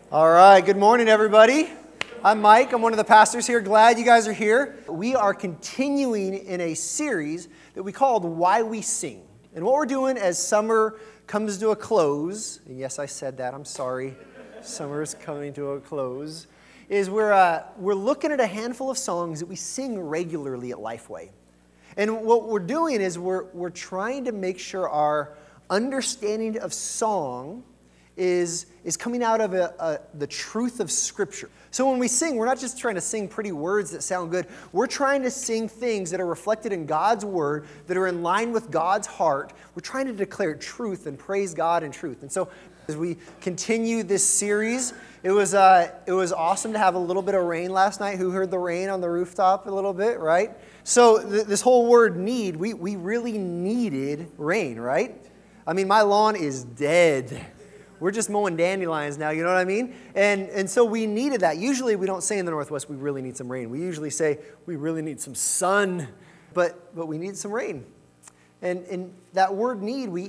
All right, good morning, everybody. I'm Mike. I'm one of the pastors here. Glad you guys are here. We are continuing in a series that we called Why We Sing. And what we're doing as summer comes to a close, and yes, I said that, I'm sorry, summer is coming to a close, is we're looking at a handful of songs that we sing regularly at Lifeway. And what we're doing is we're trying to make sure our understanding of song is coming out of the truth of Scripture. So when we sing, we're not just trying to sing pretty words that sound good. We're trying to sing things that are reflected in God's Word, that are in line with God's heart. We're trying to declare truth and praise God in truth. And so as we continue this series, it was awesome to have a little bit of rain last night. Who heard the rain on the rooftop a little bit, right? So this whole word need, we really needed rain, right? I mean, my lawn is dead. We're just mowing dandelions now, you know what I mean? And so we needed that. Usually we don't say in the Northwest, we really need some rain. We usually say, we really need some sun, but we need some rain. And that word need, we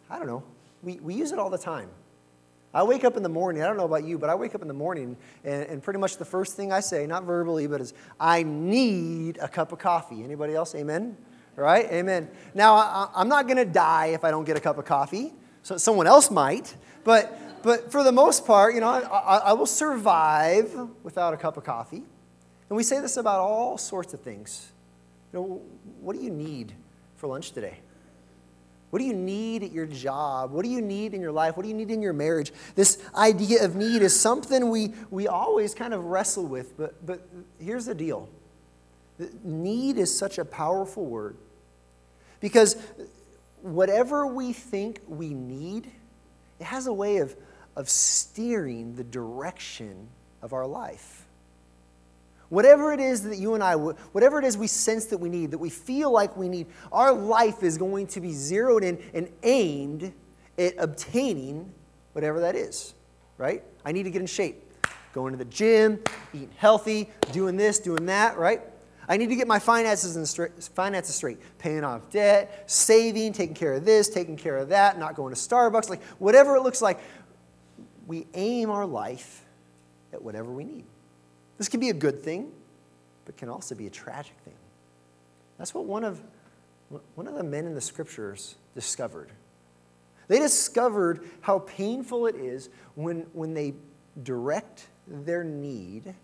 use it all the time. I wake up in the morning, I don't know about you, but I wake up in the morning and pretty much the first thing I say, not verbally, but is, I need a cup of coffee. Anybody else? Amen? Right? Amen. Now, I'm not going to die if I don't get a cup of coffee. So someone else might. But for the most part, I will survive without a cup of coffee. And we say this about all sorts of things. What do you need for lunch today? What do you need at your job? What do you need in your life? What do you need in your marriage? This idea of need is something we always kind of wrestle with. But here's the deal. Need is such a powerful word. Because whatever we think we need, it has a way of steering the direction of our life. Whatever it is that you and I, whatever it is we sense that we need, that we feel like we need, our life is going to be zeroed in and aimed at obtaining whatever that is, right? I need to get in shape. Going to the gym, eating healthy, doing this, doing that, right? I need to get my finances straight. Paying off debt, saving, taking care of this, taking care of that, not going to Starbucks, like whatever it looks like. We aim our life at whatever we need. This can be a good thing, but can also be a tragic thing. That's what one of the men in the Scriptures discovered. They discovered how painful it is when they direct their need,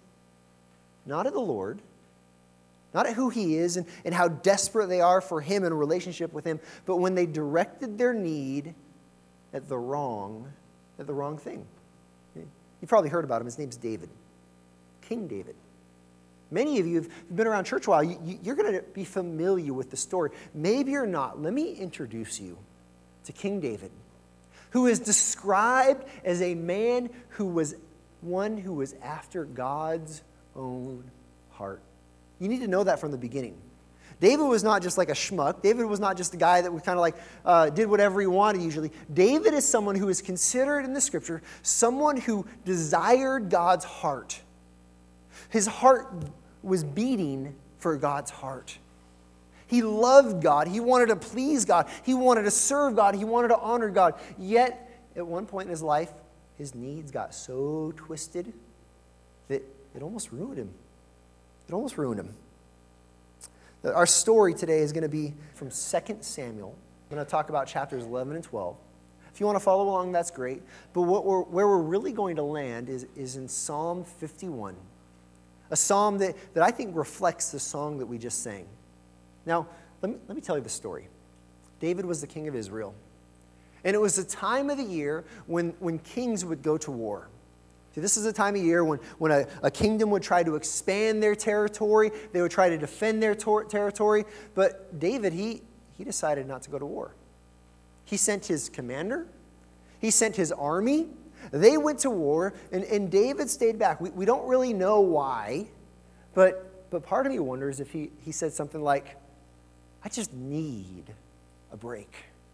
not at the Lord, not at who He is and how desperate they are for Him in a relationship with Him, but when they directed their need at the wrong thing. You've probably heard about him. His name's David. King David. Many of you have been around church a while. You're going to be familiar with the story. Maybe you're not. Let me introduce you to King David, who is described as a man who was one who was after God's own heart. You need to know that from the beginning. David was not just like a schmuck. David was not just a guy that was kind of like did whatever he wanted usually. David is someone who is considered in the Scripture someone who desired God's heart. His heart was beating for God's heart. He loved God. He wanted to please God. He wanted to serve God. He wanted to honor God. Yet, at one point in his life, his needs got so twisted that it almost ruined him. It almost ruined him. Our story today is going to be from 2 Samuel. I'm going to talk about chapters 11 and 12. If you want to follow along, that's great. But where we're really going to land is in Psalm 51, a psalm that I think reflects the song that we just sang. Now, let me tell you the story. David was the king of Israel. And it was the time of the year when kings would go to war. See, this is a time of year when a kingdom would try to expand their territory. They would try to defend their territory. But David, he decided not to go to war. He sent his commander. He sent his army. They went to war, and David stayed back. We don't really know why, but part of me wonders if he said something like, I just need a break.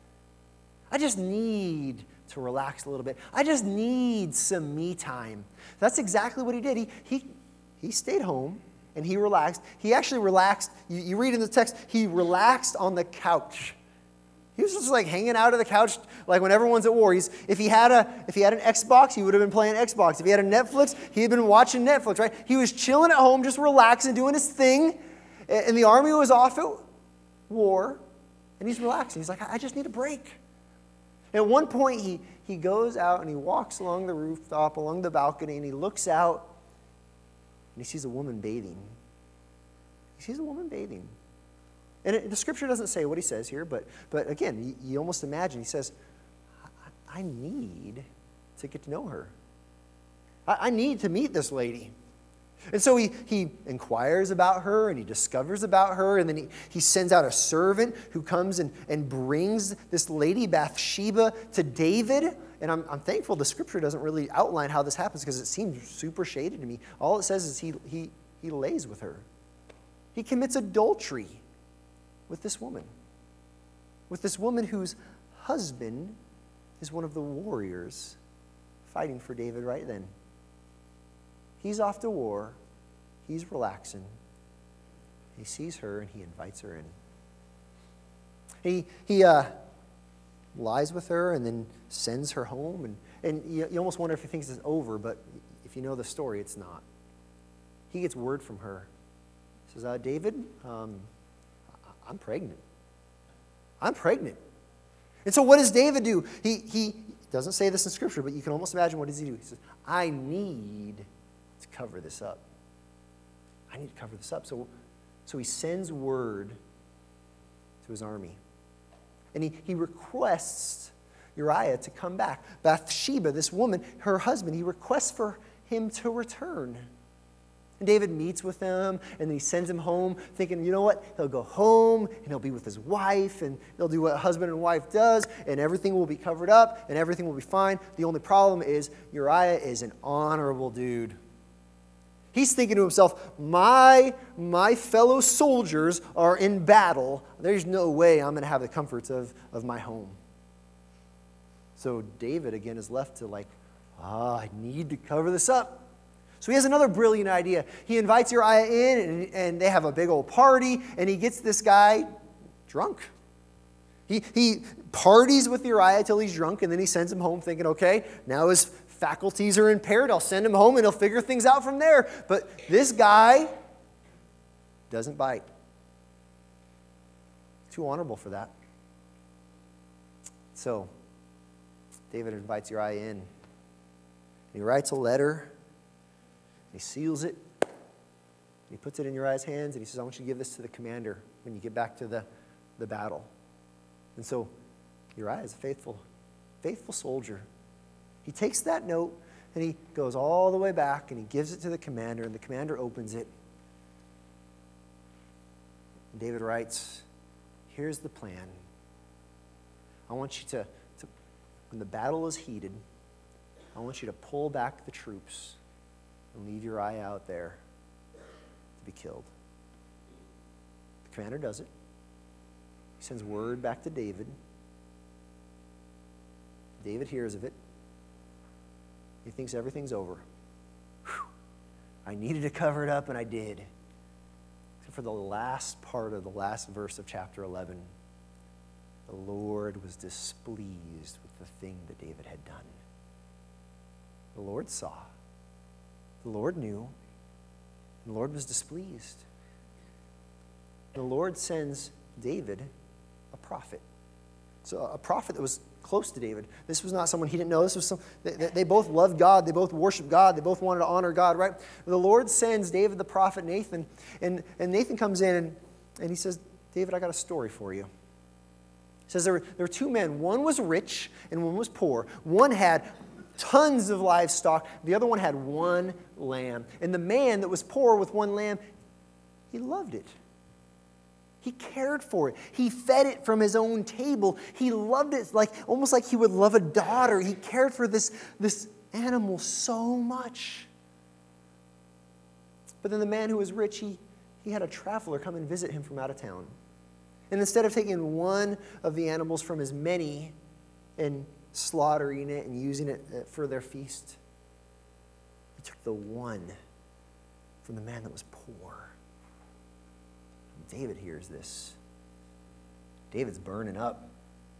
I just need to relax a little bit. I just need some me time. That's exactly what he did. He stayed home and he relaxed. He actually relaxed. You read in the text, he relaxed on the couch. He was just like hanging out on the couch, like when everyone's at war. If he had an Xbox, he would have been playing Xbox. If he had a Netflix, he had been watching Netflix, right? He was chilling at home, just relaxing, doing his thing. And the army was off at war, and he's relaxing. He's like, I just need a break. And at one point, he goes out and he walks along the rooftop, along the balcony, and he looks out, and he sees a woman bathing. He sees a woman bathing. And the scripture doesn't say what he says here, but again, you almost imagine, he says, I need to get to know her. I need to meet this lady. And so he inquires about her, and he discovers about her, and then he sends out a servant who comes and brings this lady Bathsheba to David. And I'm thankful the scripture doesn't really outline how this happens, because it seems super shady to me. All it says is he lays with her. He commits adultery with this woman whose husband is one of the warriors fighting for David right then. He's off to war. He's relaxing. He sees her and he invites her in. He lies with her and then sends her home. And you almost wonder if he thinks it's over, but if you know the story, it's not. He gets word from her. He says, David, I'm pregnant. I'm pregnant. And so what does David do? He doesn't say this in Scripture, but you can almost imagine what does he do. He says, I need to cover this up. I need to cover this up. So he sends word to his army. And he requests Uriah to come back. Bathsheba, this woman, her husband, he requests for him to return. And David meets with them, and then he sends him home thinking, you know what? He'll go home, and he'll be with his wife, and they'll do what a husband and wife does, and everything will be covered up, and everything will be fine. The only problem is Uriah is an honorable dude. He's thinking to himself, my fellow soldiers are in battle. There's no way I'm going to have the comforts of my home. So David, again, is left to I need to cover this up. So he has another brilliant idea. He invites Uriah in, and they have a big old party, and he gets this guy drunk. He parties with Uriah till he's drunk, and then he sends him home thinking, okay, now his faculties are impaired. I'll send him home, and he'll figure things out from there. But this guy doesn't bite. Too honorable for that. So David invites Uriah in. He writes a letter. He seals it. He puts it in Uriah's hands, and he says, I want you to give this to the commander when you get back to the battle. And so Uriah is a faithful soldier. He takes that note, and he goes all the way back, and he gives it to the commander, and the commander opens it. And David writes, here's the plan. I want you to when the battle is heated, I want you to pull back the troops and leave Uriah out there to be killed. The commander does it. He sends word back to David. David hears of it. He thinks everything's over. Whew. I needed to cover it up, and I did. Except for the last part of the last verse of chapter 11. The Lord was displeased with the thing that David had done. The Lord saw. The Lord knew. The Lord was displeased. The Lord sends David a prophet. So a prophet that was close to David. This was not someone he didn't know. This was they both loved God. They both worshiped God. They both wanted to honor God, right? The Lord sends David the prophet Nathan, and Nathan comes in and he says, David, I got a story for you. He says there were two men. One was rich and one was poor. One had tons of livestock. The other one had one lamb. And the man that was poor with one lamb, he loved it. He cared for it. He fed it from his own table. He loved it almost like he would love a daughter. He cared for this animal so much. But then the man who was rich, he had a traveler come and visit him from out of town. And instead of taking one of the animals from his many and slaughtering it and using it for their feast, he took the one from the man that was poor. David hears this. David's burning up.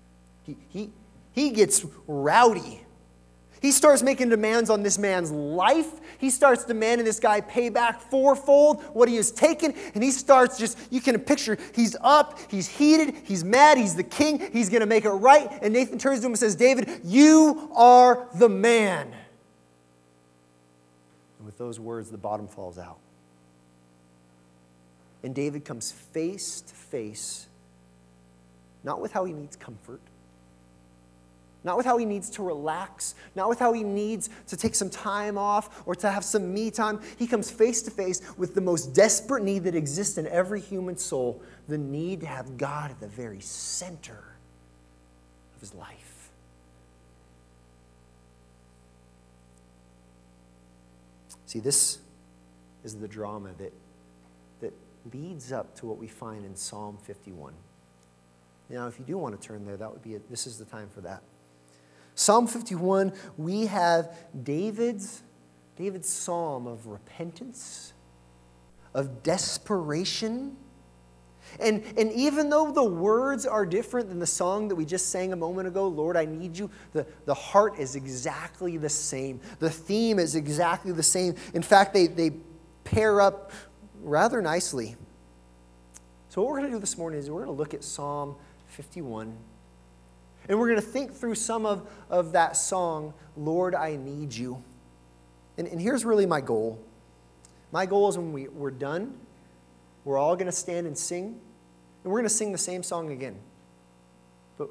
He gets rowdy. He starts making demands on this man's life. He starts demanding this guy pay back fourfold what he has taken. And he starts you can picture, he's up, he's heated, he's mad, he's the king, he's going to make it right. And Nathan turns to him and says, David, you are the man. And with those words, the bottom falls out. And David comes face to face, not with how he needs comfort, not with how he needs to relax, not with how he needs to take some time off or to have some me time. He comes face to face with the most desperate need that exists in every human soul, the need to have God at the very center of his life. See, this is the drama that leads up to what we find in Psalm 51. Now, if you do want to turn there, this is the time for that. Psalm 51, we have David's psalm of repentance, of desperation. And even though the words are different than the song that we just sang a moment ago, Lord, I need you, the heart is exactly the same. The theme is exactly the same. In fact, they pair up rather nicely. So what we're going to do this morning is we're going to look at Psalm 51. And we're going to think through some of that song, Lord, I Need You. And here's really my goal. My goal is when we're done, we're all going to stand and sing. And we're going to sing the same song again. But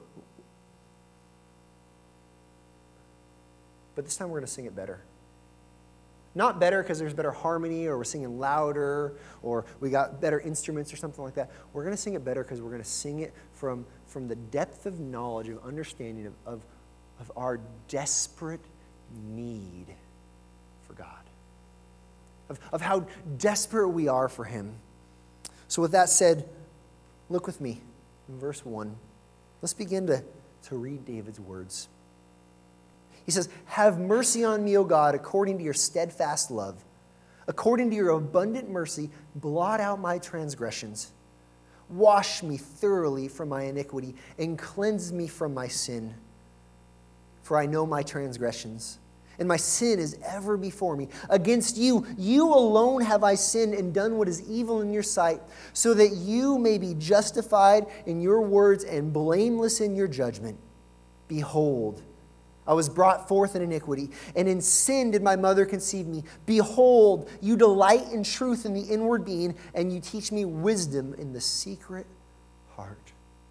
this time we're going to sing it better. Not better because there's better harmony or we're singing louder or we got better instruments or something like that. We're going to sing it better because we're going to sing it from the depth of knowledge, of understanding of our desperate need for God. Of how desperate we are for Him. So with that said, look with me in verse 1. Let's begin to read David's words. He says, have mercy on me, O God, according to your steadfast love. According to your abundant mercy, blot out my transgressions. Wash me thoroughly from my iniquity and cleanse me from my sin. For I know my transgressions, and my sin is ever before me. Against you, you alone have I sinned and done what is evil in your sight, so that you may be justified in your words and blameless in your judgment. Behold, I was brought forth in iniquity, and in sin did my mother conceive me. Behold, you delight in truth in the inward being, and you teach me wisdom in the secret heart.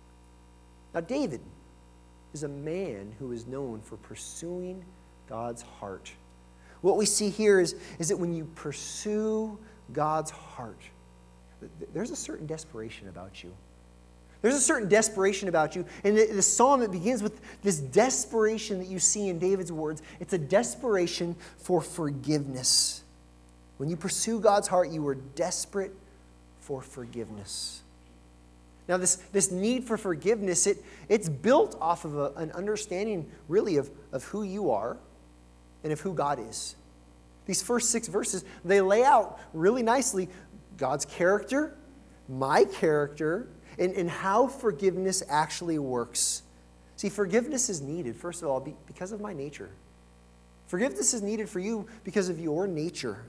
Now, David is a man who is known for pursuing God's heart. What we see here is that when you pursue God's heart, there's a certain desperation about you. There's a certain desperation about you. And the psalm, it begins with this desperation that you see in David's words. It's a desperation for forgiveness. When you pursue God's heart, you are desperate for forgiveness. Now, this need for forgiveness, it's built off of an understanding, really, of who you are and of who God is. These first 6 verses, they lay out really nicely God's character, my character, and how forgiveness actually works. See, forgiveness is needed, first of all, because of my nature. Forgiveness is needed for you because of your nature.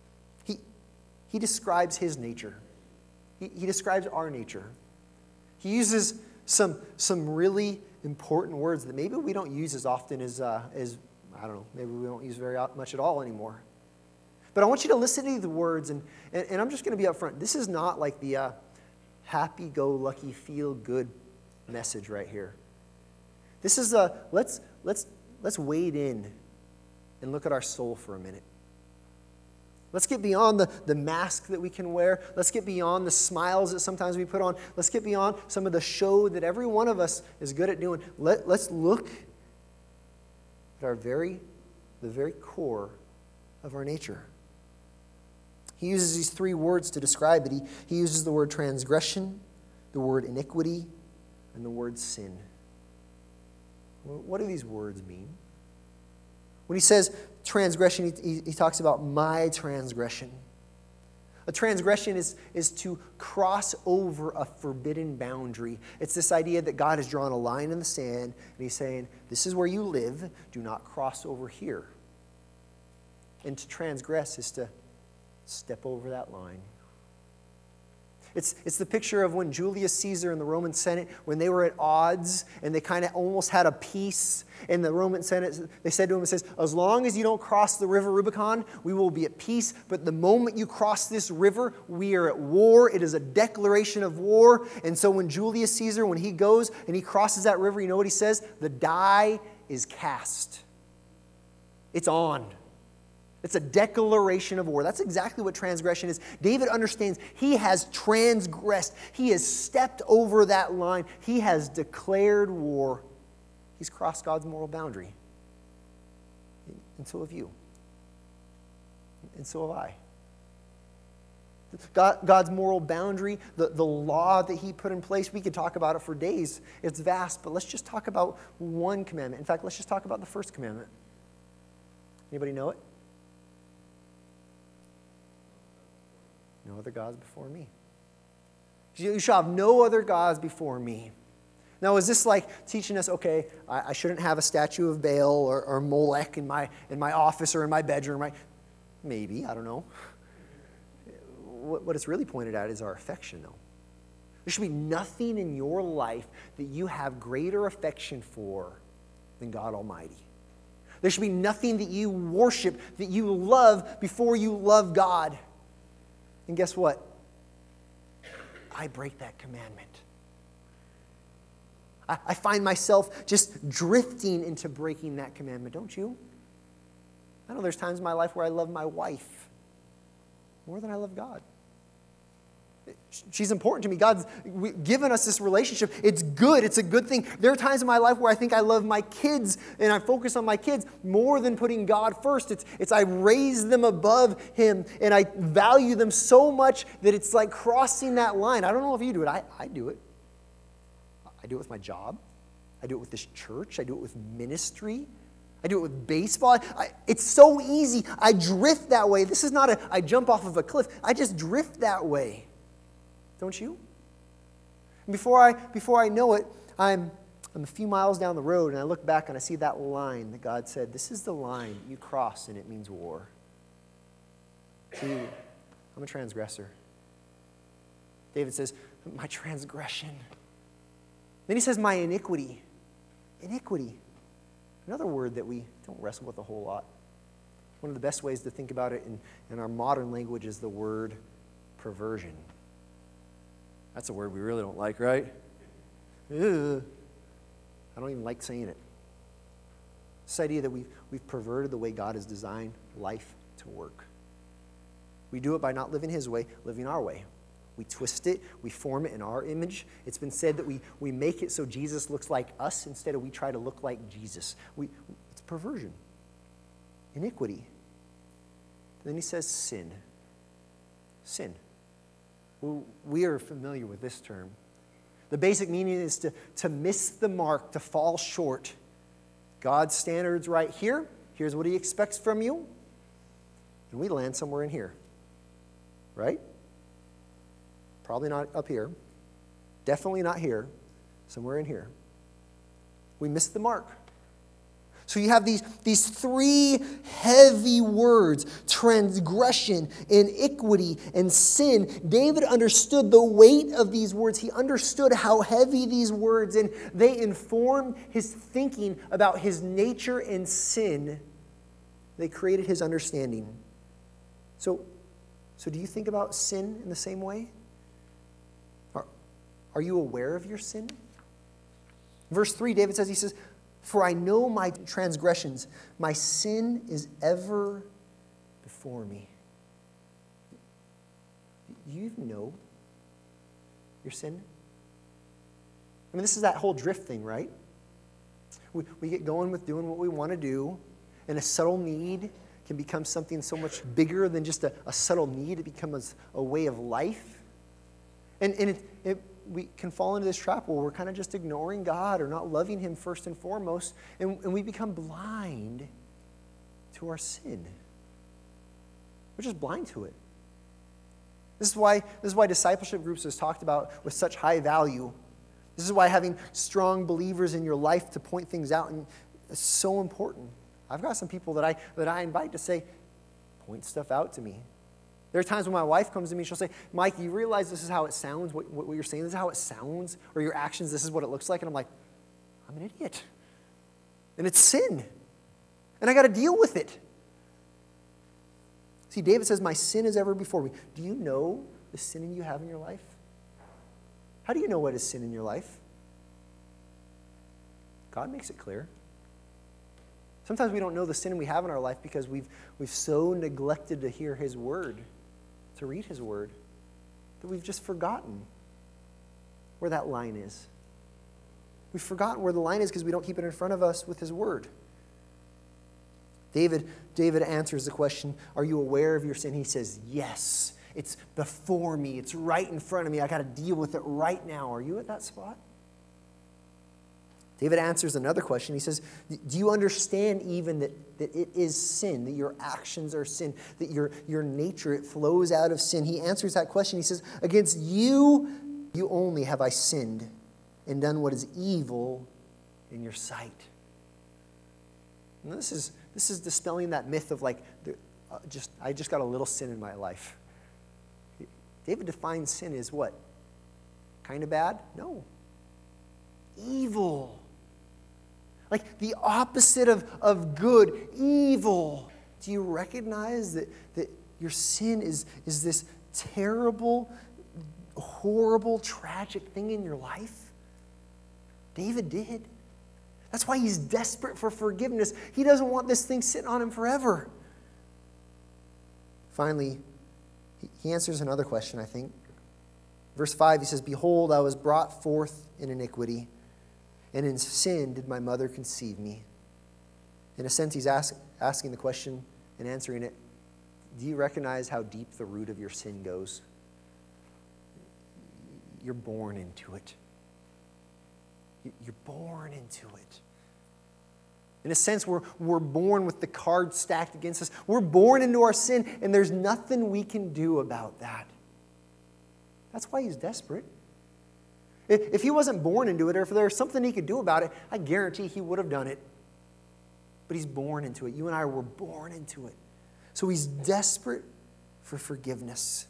He describes his nature. He describes our nature. He uses some really important words that maybe we don't use as often as I don't know, maybe we don't use very much at all anymore. But I want you to listen to the words, and I'm just going to be up front. This is not like the happy-go-lucky, feel-good message right here. This is let's wade in and look at our soul for a minute. Let's get beyond the mask that we can wear. Let's get beyond the smiles that sometimes we put on. Let's get beyond some of the show that every one of us is good at doing. Let's look at the very core of our nature. He uses these 3 words to describe it. He uses the word transgression, the word iniquity, and the word sin. What do these words mean? When he says transgression, he talks about my transgression. A transgression is to cross over a forbidden boundary. It's this idea that God has drawn a line in the sand, and he's saying, this is where you live, do not cross over here. And to transgress is to step over that line. It's the picture of when Julius Caesar and the Roman Senate, when they were at odds and they kind of almost had a peace. In the Roman Senate, they said to him, it says, as long as you don't cross the river Rubicon, we will be at peace. But the moment you cross this river, we are at war. It is a declaration of war. And so when Julius Caesar, when he goes and he crosses that river, you know what he says? The die is cast. It's on. It's a declaration of war. That's exactly what transgression is. David understands he has transgressed. He has stepped over that line. He has declared war. He's crossed God's moral boundary. And so have you. And so have I. God's moral boundary, the law that he put in place, we could talk about it for days. It's vast, but let's just talk about one commandment. In fact, let's just talk about the first commandment. Anybody know it? No other gods before me. You shall have no other gods before me. Now, is this like teaching us, okay, I shouldn't have a statue of Baal or Molech in my office or in my bedroom, right? Maybe, I don't know. What it's really pointed at is our affection, though. There should be nothing in your life that you have greater affection for than God Almighty. There should be nothing that you worship, that you love before you love God. And guess what? I break that commandment. I find myself just drifting into breaking that commandment, don't you? I know there's times in my life where I love my wife more than I love God. She's important to me. God's given us this relationship. It's good. It's a good thing. There are times in my life where I think I love my kids and I focus on my kids more than putting God first. It's I raise them above Him and I value them so much that it's like crossing that line. I don't know if you do it. I do it. I do it with my job. I do it with this church. I do it with ministry. I do it with baseball. It's so easy. I drift that way. This is not I jump off of a cliff. I just drift that way. Don't you? And before I know it, I'm a few miles down the road and I look back and I see that line that God said, this is the line you cross and it means war. See, I'm a transgressor. David says, my transgression. Then he says, my iniquity. Iniquity. Another word that we don't wrestle with a whole lot. One of the best ways to think about it in our modern language is the word perversion. That's a word we really don't like, right? Ugh. I don't even like saying it. This idea that we've perverted the way God has designed life to work. We do it by not living His way, living our way. We twist it, we form it in our image. It's been said that we make it so Jesus looks like us instead of we try to look like Jesus. It's perversion, iniquity. Then he says sin. Sin. We are familiar with this term. The basic meaning is to miss the mark, to fall short. God's standard's right here. Here's what He expects from you. And we land somewhere in here. Right? Probably not up here. Definitely not here. Somewhere in here. We missed the mark. So you have these three heavy words, transgression, iniquity, and sin. David understood the weight of these words. He understood how heavy these words, and they informed his thinking about his nature and sin. They created his understanding. So do you think about sin in the same way? Are you aware of your sin? Verse 3, David says, he says, for I know my transgressions, my sin is ever before me. You know your sin? I mean, this is that whole drift thing, right? We get going with doing what we want to do, and a subtle need can become something so much bigger than just a subtle need. It becomes a way of life. And we can fall into this trap where we're kind of just ignoring God or not loving Him first and foremost, and we become blind to our sin. We're just blind to it. This is why discipleship groups is talked about with such high value. This is why having strong believers in your life to point things out is so important. I've got some people that I invite to say, point stuff out to me. There are times when my wife comes to me, she'll say, Mike, you realize this is how it sounds, what you're saying, this is how it sounds, or your actions, this is what it looks like. And I'm like, I'm an idiot. And it's sin. And I got to deal with it. See, David says, my sin is ever before me. Do you know the sin you have in your life? How do you know what is sin in your life? God makes it clear. Sometimes we don't know the sin we have in our life because we've so neglected to hear His word, to read His word, that we've just forgotten where that line is. We've forgotten where the line is because we don't keep it in front of us with His word. David answers the question, are you aware of your sin? He says, yes. It's before me. It's right in front of me. I got to deal with it right now. Are you at that spot? David answers another question. He says, do you understand even that it is sin, that your actions are sin, that your nature, it flows out of sin? He answers that question. He says, against you only have I sinned and done what is evil in your sight. And this is dispelling that myth of like, I just got a little sin in my life. David defines sin as what? Kind of bad? No. Evil. Like the opposite of good, evil. Do you recognize that your sin is this terrible, horrible, tragic thing in your life? David did. That's why he's desperate for forgiveness. He doesn't want this thing sitting on him forever. Finally, he answers another question, I think. Verse 5, he says, behold, I was brought forth in iniquity, and in sin did my mother conceive me. In a sense, he's asking the question and answering it. Do you recognize how deep the root of your sin goes? You're born into it. You're born into it. In a sense, we're born with the cards stacked against us. We're born into our sin, and there's nothing we can do about that. That's why he's desperate. If he wasn't born into it, or if there was something he could do about it, I guarantee he would have done it. But he's born into it. You and I were born into it. So he's desperate for forgiveness.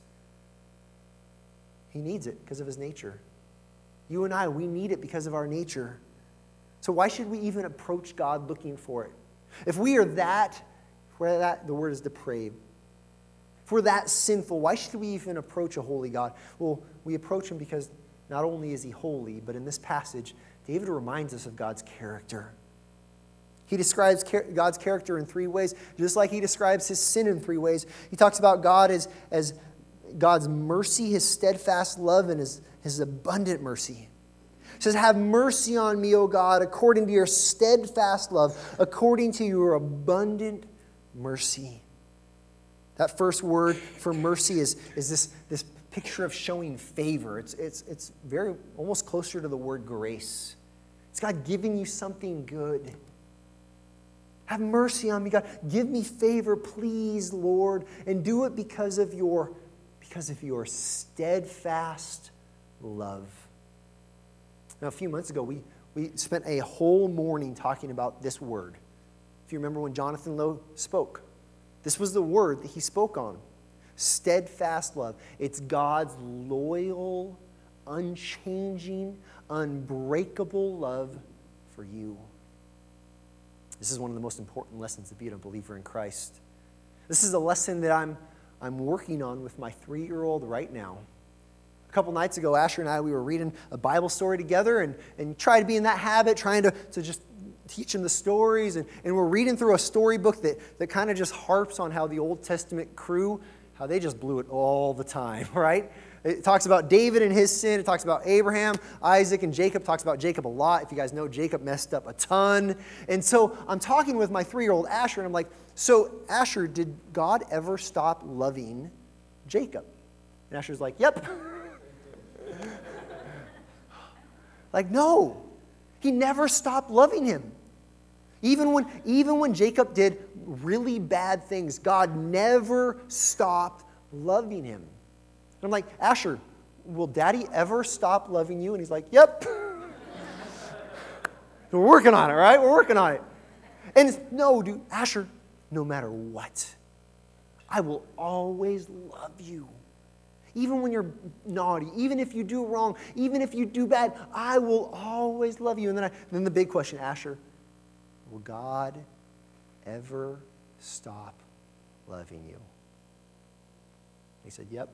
He needs it because of his nature. You and I, we need it because of our nature. So why should we even approach God looking for it? If we are the word is depraved. If we're that sinful, why should we even approach a holy God? Well, we approach him because not only is he holy, but in this passage, David reminds us of God's character. He describes God's character in three ways, just like he describes his sin in three ways. He talks about God as God's mercy, his steadfast love, and his abundant mercy. He says, have mercy on me, O God, according to your steadfast love, according to your abundant mercy. That first word for mercy is this picture of showing favor. It's very almost closer to the word grace. It's God giving you something good. Have mercy on me, God. Give me favor, please, Lord, and do it because of your steadfast love. Now, a few months ago, we spent a whole morning talking about this word. If you remember when Jonathan Lowe spoke, this was the word that he spoke on. Steadfast love. It's God's loyal, unchanging, unbreakable love for you. This is one of the most important lessons of being a believer in Christ. This is a lesson that I'm working on with my 3-year-old right now. A couple nights ago, Asher and I, we were reading a Bible story together and try to be in that habit, trying to just teach him the stories. And we're reading through a storybook that kind of just harps on how the Old Testament crew, how they just blew it all the time, right? It talks about David and his sin. It talks about Abraham, Isaac, and Jacob. It talks about Jacob a lot. If you guys know, Jacob messed up a ton. And so I'm talking with my 3-year-old Asher, and I'm like, so Asher, did God ever stop loving Jacob? And Asher's like, yep. Like, no. He never stopped loving him. Even when Jacob did really bad things, God never stopped loving him. I'm like, Asher, will Daddy ever stop loving you? And he's like, yep. We're working on it, right? We're working on it. And it's, no, dude, Asher, no matter what, I will always love you. Even when you're naughty, even if you do wrong, even if you do bad, I will always love you. And then the big question, Asher, will God ever stop loving you? He said, yep.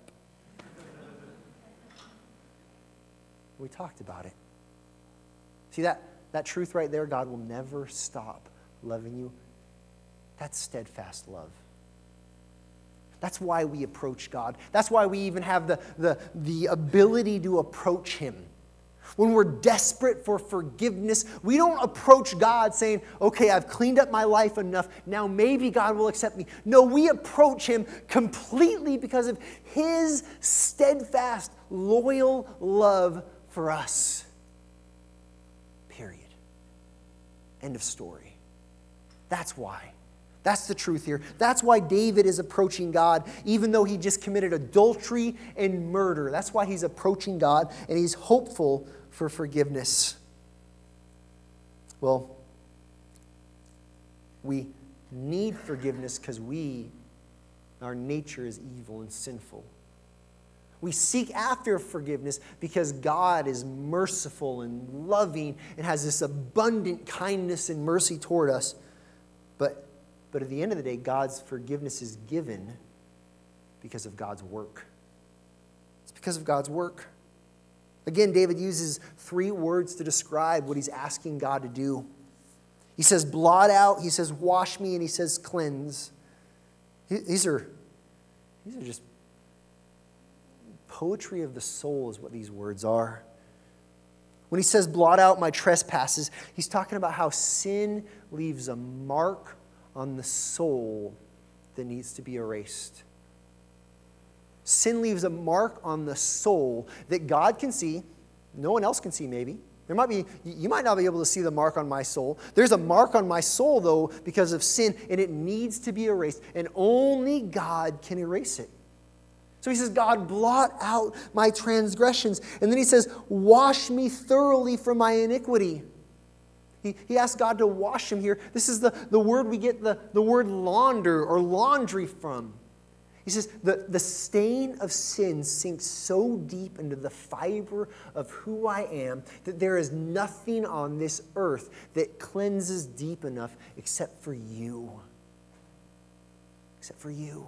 We talked about it. See that truth right there, God will never stop loving you. That's steadfast love. That's why we approach God. That's why we even have the ability to approach Him. When we're desperate for forgiveness, we don't approach God saying, okay, I've cleaned up my life enough. Now maybe God will accept me. No, we approach Him completely because of His steadfast, loyal love for us. Period. End of story. That's why. That's the truth here. That's why David is approaching God, even though he just committed adultery and murder. That's why he's approaching God, and he's hopeful for forgiveness. Well, we need forgiveness because our nature is evil and sinful. We seek after forgiveness because God is merciful and loving and has this abundant kindness and mercy toward us. But at the end of the day, God's forgiveness is given because of God's work. It's because of God's work. Again, David uses 3 words to describe what he's asking God to do. He says, blot out, he says, wash me, and he says, cleanse. These are just poetry of the soul is what these words are. When he says, blot out my trespasses, he's talking about how sin leaves a mark on the soul that needs to be erased. Sin leaves a mark on the soul that God can see. No one else can see, maybe. You might not be able to see the mark on my soul. There's a mark on my soul, though, because of sin, and it needs to be erased. And only God can erase it. So he says, God, blot out my transgressions. And then he says, wash me thoroughly from my iniquity. He asked God to wash him here. This is the word we get the word launder or laundry from. He says, the stain of sin sinks so deep into the fiber of who I am that there is nothing on this earth that cleanses deep enough except for you. Except for you.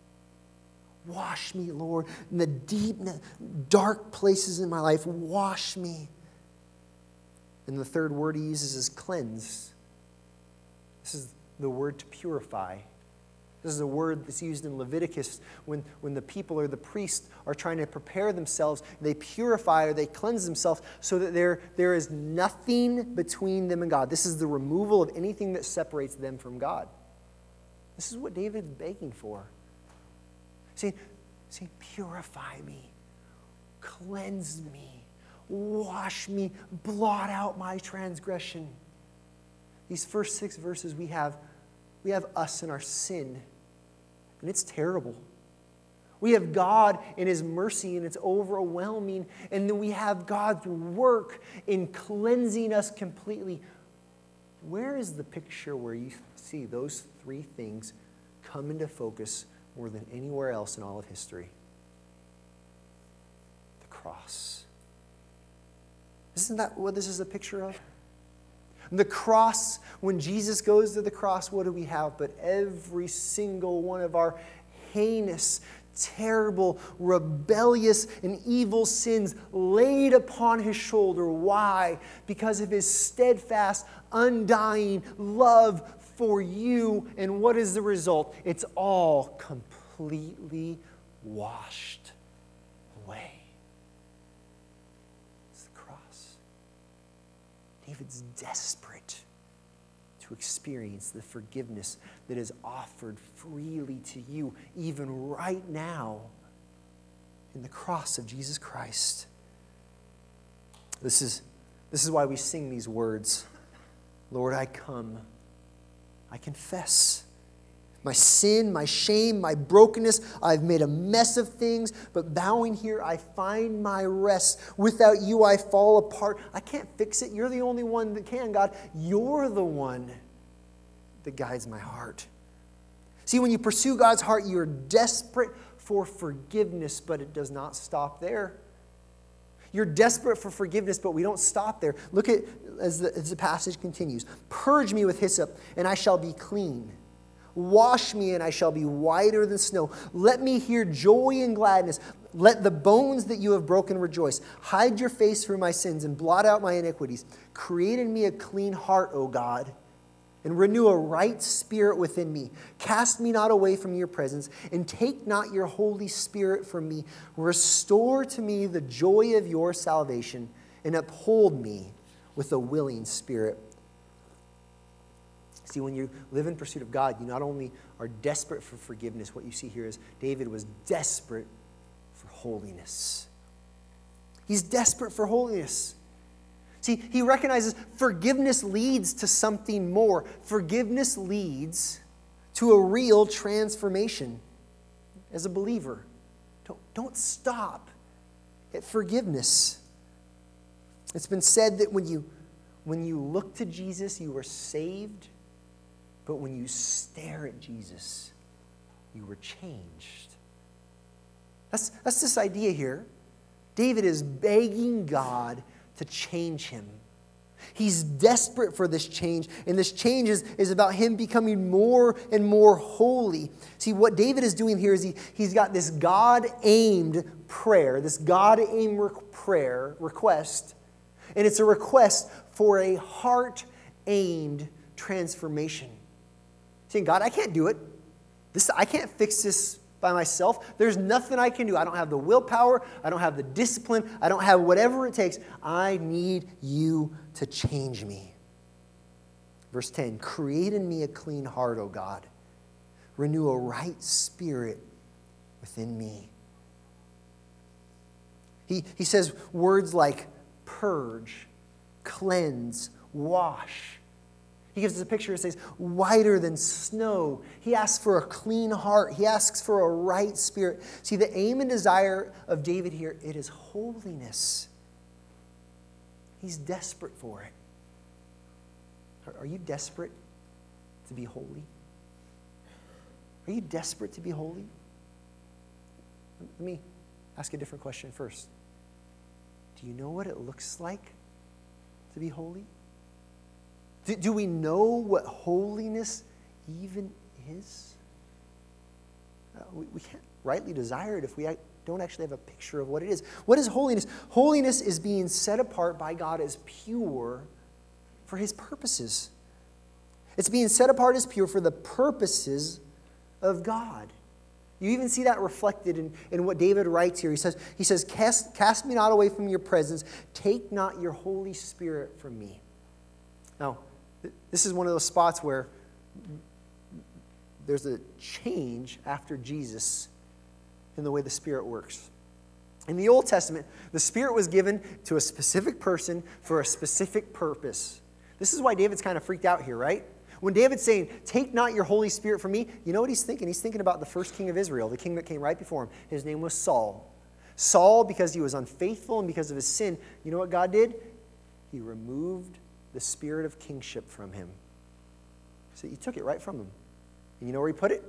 Wash me, Lord, in the deep, dark places in my life. Wash me. And the third word he uses is cleanse. This is the word to purify. This is a word that's used in Leviticus when the people or the priests are trying to prepare themselves. They purify or they cleanse themselves so that there is nothing between them and God. This is the removal of anything that separates them from God. This is what David's begging for. Saying, purify me, cleanse me, wash me, blot out my transgression. These first 6 verses we have us and our sin, and it's terrible. We have God in His mercy, and it's overwhelming, and then we have God's work in cleansing us completely. Where is the picture where you see those 3 things come into focus more than anywhere else in all of history? The cross. Isn't that what this is a picture of? The cross, when Jesus goes to the cross, what do we have? But every single one of our heinous, terrible, rebellious, and evil sins laid upon His shoulder. Why? Because of His steadfast, undying love for you. And what is the result? It's all completely washed away. David's desperate to experience the forgiveness that is offered freely to you, even right now, in the cross of Jesus Christ. This is why we sing these words. Lord, I come. I confess my sin, my shame, my brokenness. I've made a mess of things, but bowing here, I find my rest. Without you, I fall apart. I can't fix it. You're the only one that can, God. You're the one that guides my heart. See, when you pursue God's heart, you're desperate for forgiveness, but it does not stop there. You're desperate for forgiveness, but we don't stop there. Look at, as the passage continues, purge me with hyssop, and I shall be clean. Wash me, and I shall be whiter than snow. Let me hear joy and gladness. Let the bones that you have broken rejoice. Hide your face from my sins and blot out my iniquities. Create in me a clean heart, O God, and renew a right spirit within me. Cast me not away from your presence, and take not your Holy Spirit from me. Restore to me the joy of your salvation, and uphold me with a willing spirit. See, when you live in pursuit of God, you not only are desperate for forgiveness. What you see here is David was desperate for holiness. He's desperate for holiness. See, he recognizes forgiveness leads to something more. Forgiveness leads to a real transformation as a believer. Don't stop at forgiveness. It's been said that when you look to Jesus, you are saved. But when you stare at Jesus, you were changed. That's this idea here. David is begging God to change him. He's desperate for this change, and this change is about him becoming more and more holy. See, what David is doing here is he's got this God-aimed prayer, this God-aimed request, and it's a request for a heart-aimed transformation. Saying, God, I can't do it. I can't fix this by myself. There's nothing I can do. I don't have the willpower. I don't have the discipline. I don't have whatever it takes. I need you to change me. Verse 10, create in me a clean heart, O God. Renew a right spirit within me. He says words like purge, cleanse, wash. He gives us a picture that says, whiter than snow. He asks for a clean heart. He asks for a right spirit. See, the aim and desire of David here, it is holiness. He's desperate for it. Are you desperate to be holy? Are you desperate to be holy? Let me ask a different question first. Do you know what it looks like to be holy? Do we know what holiness even is? We can't rightly desire it if we don't actually have a picture of what it is. What is holiness? Holiness is being set apart by God as pure for His purposes. It's being set apart as pure for the purposes of God. You even see that reflected in what David writes here. He says, cast me not away from your presence. Take not your Holy Spirit from me. Now, this is one of those spots where there's a change after Jesus in the way the Spirit works. In the Old Testament, the Spirit was given to a specific person for a specific purpose. This is why David's kind of freaked out here, right? When David's saying, take not your Holy Spirit from me, you know what he's thinking? He's thinking about the first king of Israel, the king that came right before him. His name was Saul. Saul, because he was unfaithful and because of his sin, you know what God did? He removed the spirit of kingship from him. So he took it right from him. And you know where he put it?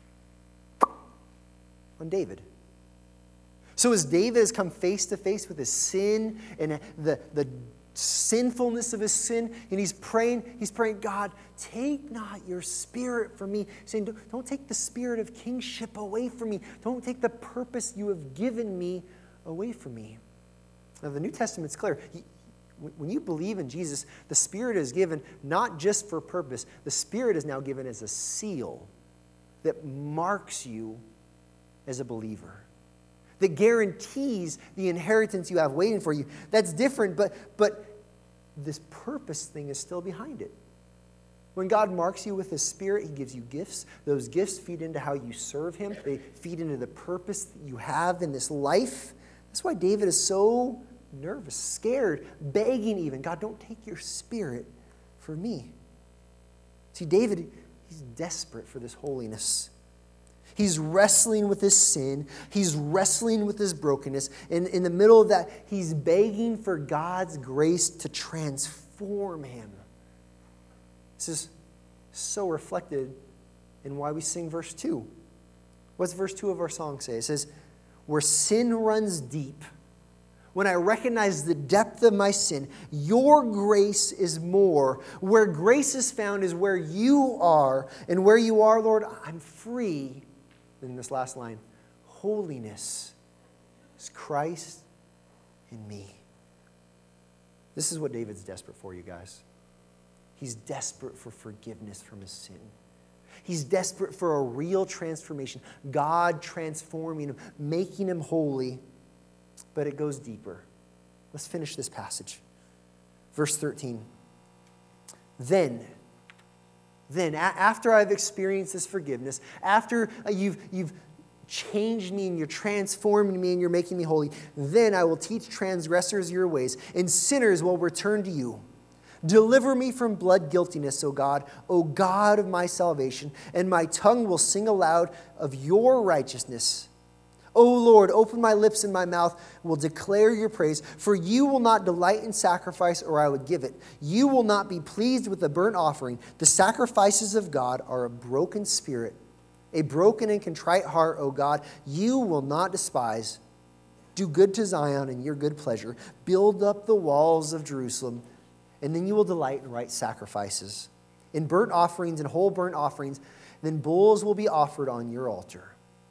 On David. So as David has come face to face with his sin and the sinfulness of his sin, and he's praying, God, take not your spirit from me. Saying, don't take the spirit of kingship away from me. Don't take the purpose you have given me away from me. Now the New Testament's clear. When you believe in Jesus, the Spirit is given not just for purpose. The Spirit is now given as a seal that marks you as a believer, that guarantees the inheritance you have waiting for you. That's different, but this purpose thing is still behind it. When God marks you with His Spirit, He gives you gifts. Those gifts feed into how you serve Him. They feed into the purpose that you have in this life. That's why David is so nervous, scared, begging even, God, don't take your Spirit from me. See, David, he's desperate for this holiness. He's wrestling with his sin. He's wrestling with his brokenness. And in the middle of that, he's begging for God's grace to transform him. This is so reflected in why we sing verse 2. What's verse 2 of our song say? It says, where sin runs deep, when I recognize the depth of my sin, your grace is more. Where grace is found is where you are. And where you are, Lord, I'm free. In this last line, holiness is Christ in me. This is what David's desperate for, you guys. He's desperate for forgiveness from his sin. He's desperate for a real transformation. God transforming him, making him holy. But it goes deeper. Let's finish this passage. Verse 13. Then, after I've experienced this forgiveness, after you've changed me and you're transforming me and you're making me holy, then I will teach transgressors your ways, and sinners will return to you. Deliver me from blood guiltiness, O God of my salvation, and my tongue will sing aloud of your righteousness. O Lord, open my lips and my mouth will declare your praise. For you will not delight in sacrifice, or I would give it. You will not be pleased with a burnt offering. The sacrifices of God are a broken spirit, a broken and contrite heart, O God, you will not despise. Do good to Zion in your good pleasure. Build up the walls of Jerusalem, and then you will delight in right sacrifices. In burnt offerings and whole burnt offerings, then bulls will be offered on your altar.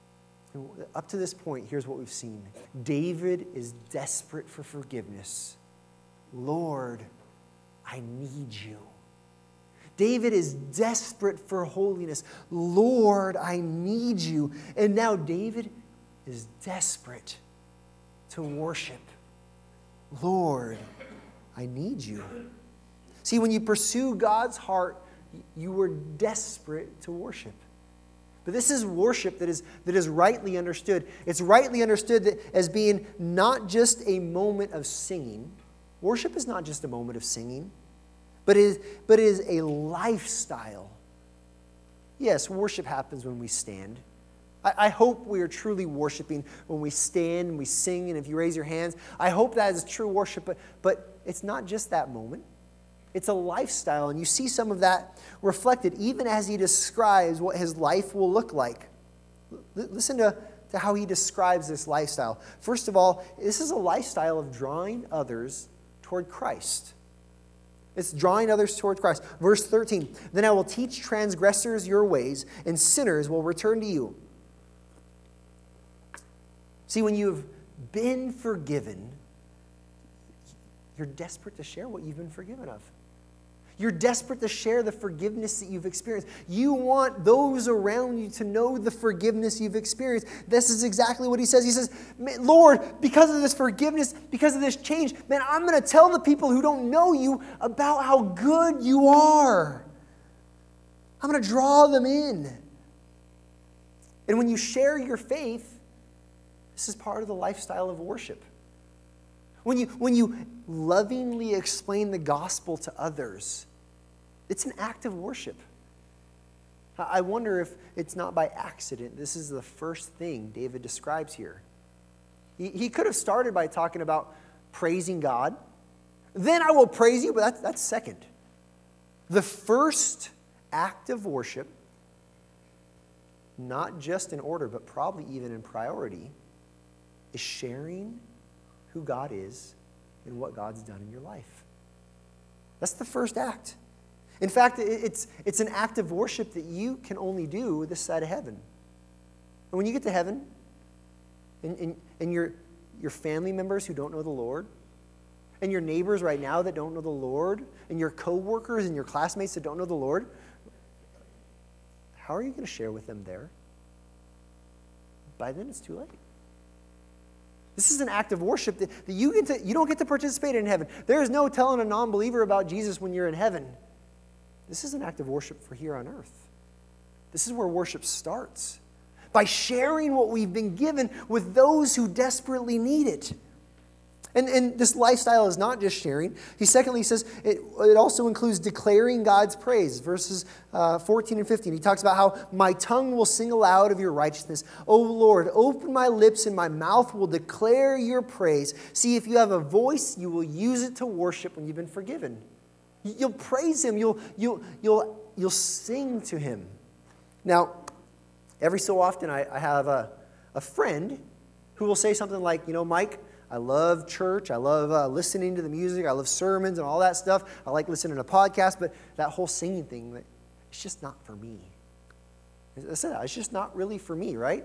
Up to this point, here's what we've seen. David is desperate for forgiveness. Lord, I need you. David is desperate for holiness. Lord, I need you. And now David is desperate to worship. Lord, I need you. See, when you pursue God's heart, you were desperate to worship. But this is worship that is rightly understood. It's rightly understood as being not just a moment of singing. Worship is not just a moment of singing, but it is a lifestyle. Yes, worship happens when we stand. I hope we are truly worshiping when we stand and we sing, and if you raise your hands, I hope that is true worship, but it's not just that moment. It's a lifestyle, and you see some of that reflected even as he describes what his life will look like. Listen to how he describes this lifestyle. First of all, this is a lifestyle of drawing others toward Christ. It's drawing others toward Christ. Verse 13, then I will teach transgressors your ways, and sinners will return to you. See, when you've been forgiven, you're desperate to share what you've been forgiven of. You're desperate to share the forgiveness that you've experienced. You want those around you to know the forgiveness you've experienced. This is exactly what he says. He says, Lord, because of this forgiveness, because of this change, man, I'm going to tell the people who don't know you about how good you are. I'm going to draw them in. And when you share your faith, this is part of the lifestyle of worship. When you lovingly explain the gospel to others, it's an act of worship. I wonder if it's not by accident. This is the first thing David describes here. He could have started by talking about praising God. Then I will praise you, but that's second. The first act of worship, not just in order, but probably even in priority, is sharing who God is and what God's done in your life. That's the first act. In fact, it's an act of worship that you can only do this side of heaven. And when you get to heaven, and your family members who don't know the Lord, and your neighbors right now that don't know the Lord, and your coworkers and your classmates that don't know the Lord, how are you going to share with them there? By then, it's too late. This is an act of worship that you don't get to participate in heaven. There is no telling a non-believer about Jesus when you're in heaven. This is an act of worship for here on earth. This is where worship starts, by sharing what we've been given with those who desperately need it. And this lifestyle is not just sharing. He secondly says it also includes declaring God's praise. Verses 14 and 15. He talks about how my tongue will sing aloud of your righteousness. O Lord, open my lips and my mouth will declare your praise. See, if you have a voice, you will use it to worship when you've been forgiven. You'll praise him. You'll sing to him. Now, every so often I have a friend who will say something like, Mike, I love church. I love listening to the music. I love sermons and all that stuff. I like listening to podcasts, but that whole singing thing, it's just not for me. I said that. It's just not really for me, right?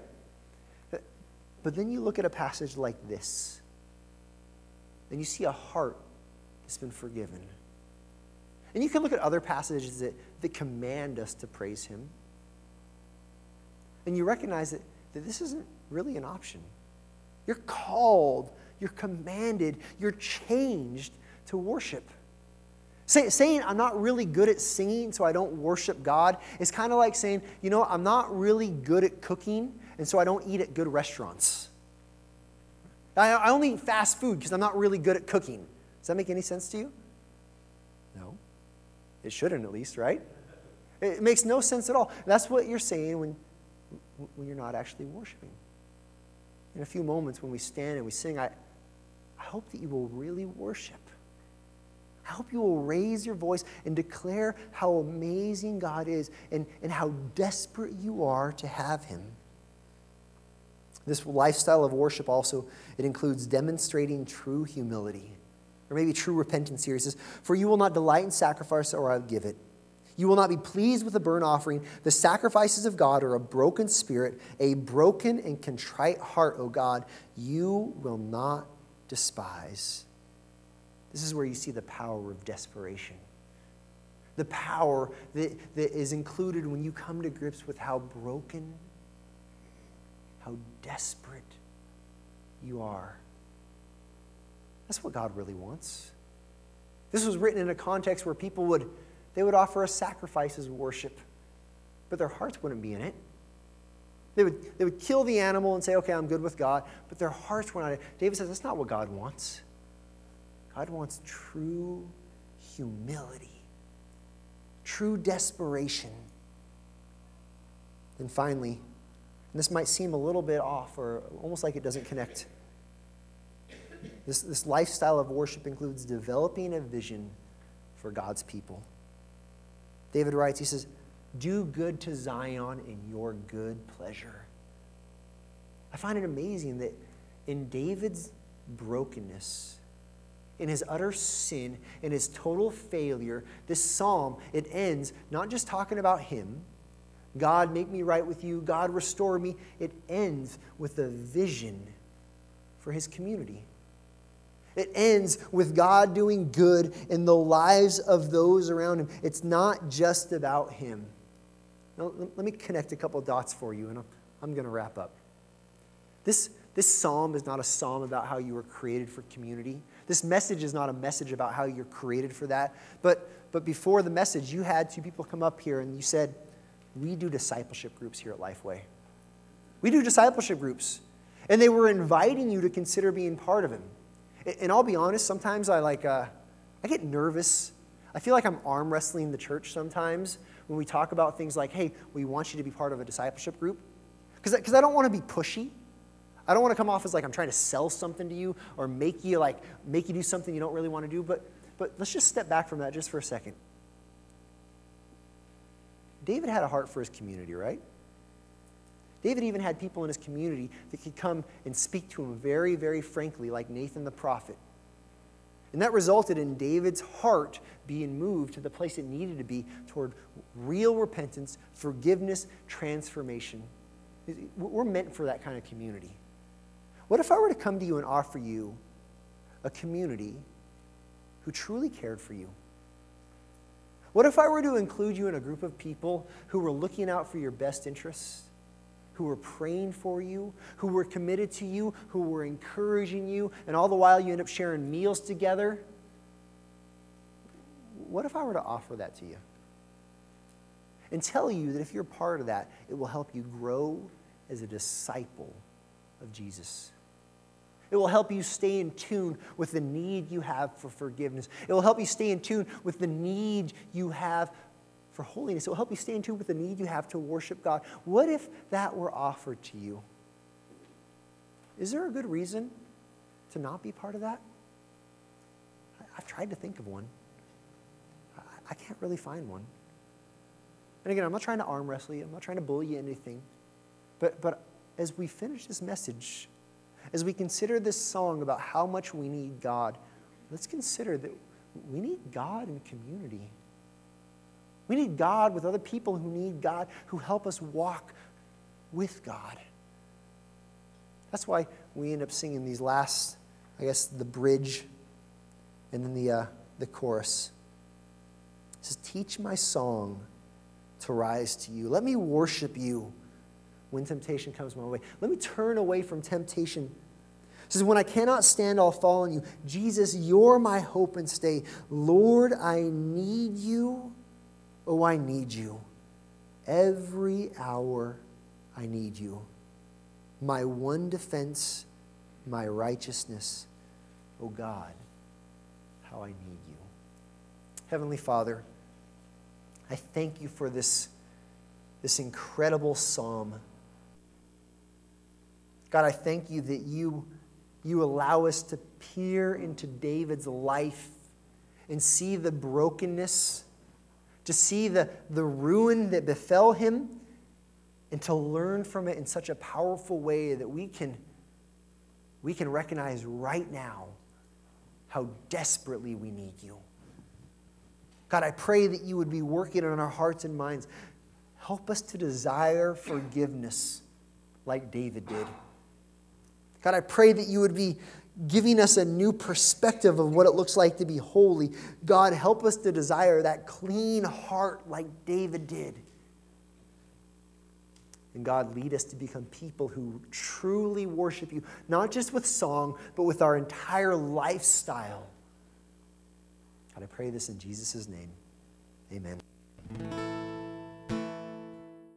But then you look at a passage like this, and you see a heart that's been forgiven. And you can look at other passages that command us to praise him. And you recognize that this isn't really an option. You're called, you're commanded, you're changed to worship. Saying I'm not really good at singing, so I don't worship God, is kind of like saying, I'm not really good at cooking, and so I don't eat at good restaurants. I only eat fast food because I'm not really good at cooking. Does that make any sense to you? No. It shouldn't, at least, right? It makes no sense at all. That's what you're saying when you're not actually worshiping. In a few moments when we stand and we sing, I hope that you will really worship. I hope you will raise your voice and declare how amazing God is and how desperate you are to have him. This lifestyle of worship also, it includes demonstrating true humility, or maybe true repentance here. He says, for you will not delight in sacrifice, or I will give it. You will not be pleased with a burnt offering. The sacrifices of God are a broken spirit, a broken and contrite heart, O God, you will not despise. This is where you see the power of desperation. The power that is included when you come to grips with how broken, how desperate you are. That's what God really wants. This was written in a context where people would offer a sacrifice as worship, but their hearts wouldn't be in it. They would kill the animal and say, okay, I'm good with God, but their hearts were not in it. David says that's not what God wants. God wants true humility, true desperation. And finally, and this might seem a little bit off or almost like it doesn't connect, this lifestyle of worship includes developing a vision for God's people. David writes, he says, do good to Zion in your good pleasure. I find it amazing that in David's brokenness, in his utter sin, in his total failure, this psalm, it ends not just talking about him, God, make me right with you, God, restore me. It ends with a vision for his community. It ends with God doing good in the lives of those around him. It's not just about him. Now, let me connect a couple of dots for you, and I'm going to wrap up. This psalm is not a psalm about how you were created for community. This message is not a message about how you're created for that. But before the message, you had two people come up here, and you said, we do discipleship groups here at Lifeway. We do discipleship groups. And they were inviting you to consider being part of them. And I'll be honest, sometimes I get nervous. I feel like I'm arm wrestling the church sometimes when we talk about things like, hey, we want you to be part of a discipleship group. Because I don't want to be pushy. I don't want to come off as like I'm trying to sell something to you or make you do something you don't really want to do. But let's just step back from that just for a second. David had a heart for his community, right? David even had people in his community that could come and speak to him very, very frankly, like Nathan the prophet. And that resulted in David's heart being moved to the place it needed to be toward real repentance, forgiveness, transformation. We're meant for that kind of community. What if I were to come to you and offer you a community who truly cared for you? What if I were to include you in a group of people who were looking out for your best interests, who were praying for you, who were committed to you, who were encouraging you, and all the while you end up sharing meals together? What if I were to offer that to you? And tell you that if you're part of that, it will help you grow as a disciple of Jesus. It will help you stay in tune with the need you have for forgiveness. It will help you stay in tune with the need you have for holiness. It will help you stay in tune with the need you have to worship God. What if that were offered to you? Is there a good reason to not be part of that? I've tried to think of one. I can't really find one. And again, I'm not trying to arm wrestle you. I'm not trying to bully you into anything. But as we finish this message, as we consider this song about how much we need God, let's consider that we need God in community. We need God with other people who need God, who help us walk with God. That's why we end up singing these last, I guess, the bridge and then the chorus. It says, teach my song to rise to you. Let me worship you when temptation comes my way. Let me turn away from temptation. It says, when I cannot stand, I'll fall on you. Jesus, you're my hope and stay. Lord, I need you. Oh, I need you. Every hour I need you. My one defense, my righteousness. Oh God, how I need you. Heavenly Father, I thank you for this incredible psalm. God, I thank you that you allow us to peer into David's life and see the brokenness, to see the ruin that befell him, and to learn from it in such a powerful way that we can recognize right now how desperately we need you. God, I pray that you would be working on our hearts and minds. Help us to desire forgiveness like David did. God, I pray that you would be giving us a new perspective of what it looks like to be holy. God, help us to desire that clean heart like David did. And God, lead us to become people who truly worship you, not just with song, but with our entire lifestyle. God, I pray this in Jesus' name. Amen.